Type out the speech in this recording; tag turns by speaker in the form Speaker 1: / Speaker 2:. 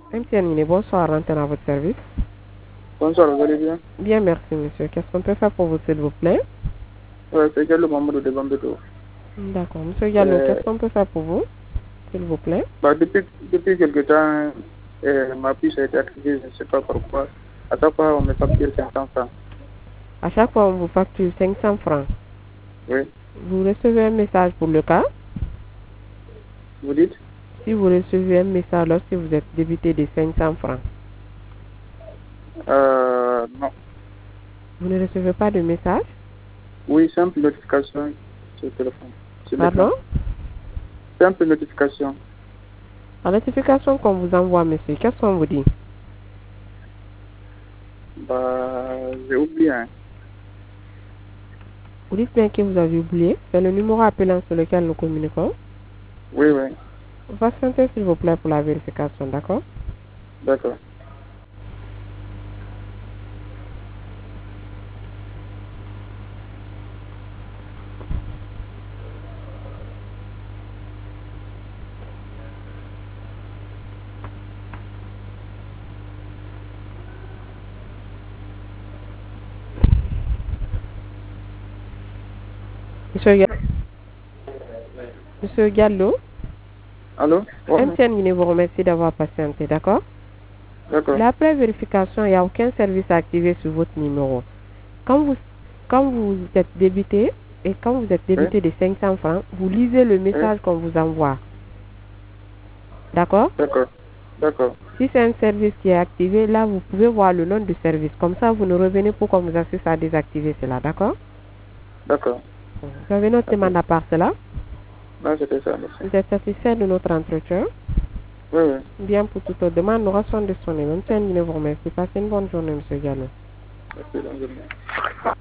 Speaker 1: MTN Guinée, bonsoir, antenne à votre service.
Speaker 2: Bonsoir, vous allez bien?
Speaker 1: Bien, merci monsieur. Qu'est-ce qu'on peut faire pour vous, s'il vous plaît?
Speaker 2: Ouais, c'est Diallo Mamadou de Bambeto.
Speaker 1: D'accord, monsieur Gallo, qu'est-ce qu'on peut faire pour vous, s'il vous plaît?
Speaker 2: Depuis quelque temps, ma puce a été activée, je ne sais pas pourquoi. À chaque fois, on me facture 500 francs.
Speaker 1: À chaque fois, on vous facture 500 francs.
Speaker 2: Oui,
Speaker 1: Vous recevez un message pour le cas?
Speaker 2: vous dites?
Speaker 1: Si vous recevez un message lorsque vous êtes débité de 500 francs,
Speaker 2: Non.
Speaker 1: vous ne recevez pas de message?
Speaker 2: Oui, simple notification sur le téléphone, sur l'écran.
Speaker 1: Pardon?
Speaker 2: Simple notification.
Speaker 1: La notification qu'on vous envoie, monsieur, qu'est-ce qu'on vous dit?
Speaker 2: J'ai oublié, hein.
Speaker 1: Vous dites bien que vous avez oublié. C'est le numéro appelant sur lequel nous communiquons.
Speaker 2: Oui, oui,
Speaker 1: Patientez, s'il vous plaît, pour la vérification, d'accord?
Speaker 2: d'accord.
Speaker 1: Monsieur Gallo,
Speaker 2: Allô? Oh,
Speaker 1: MTN Guinée vous remercie d'avoir patienté, d'accord?
Speaker 2: d'accord,
Speaker 1: Après vérification, il n'y a aucun service activé sur votre numéro. Quand vous, quand vous êtes débité et quand vous êtes
Speaker 2: oui,
Speaker 1: débité de 500 francs, vous lisez le
Speaker 2: oui,
Speaker 1: message qu'on vous envoie. D'accord?
Speaker 2: d'accord, d'accord,
Speaker 1: Si c'est un service qui est activé, là, vous pouvez voir le nom du service. Comme ça, vous nous revenez pour qu'on vous assiste à désactiver cela. D'accord?
Speaker 2: d'accord.
Speaker 1: Vous avez notre
Speaker 2: Ok.
Speaker 1: demande à part cela.
Speaker 2: Non, c'était ça, merci.
Speaker 1: Vous êtes satisfait de notre entretien?
Speaker 2: Oui, oui.
Speaker 1: Bien, pour toute autre demande, nous restons disponibles. Même si vous remercie. Passez une bonne journée, monsieur Gallo.
Speaker 2: Merci, bonne journée.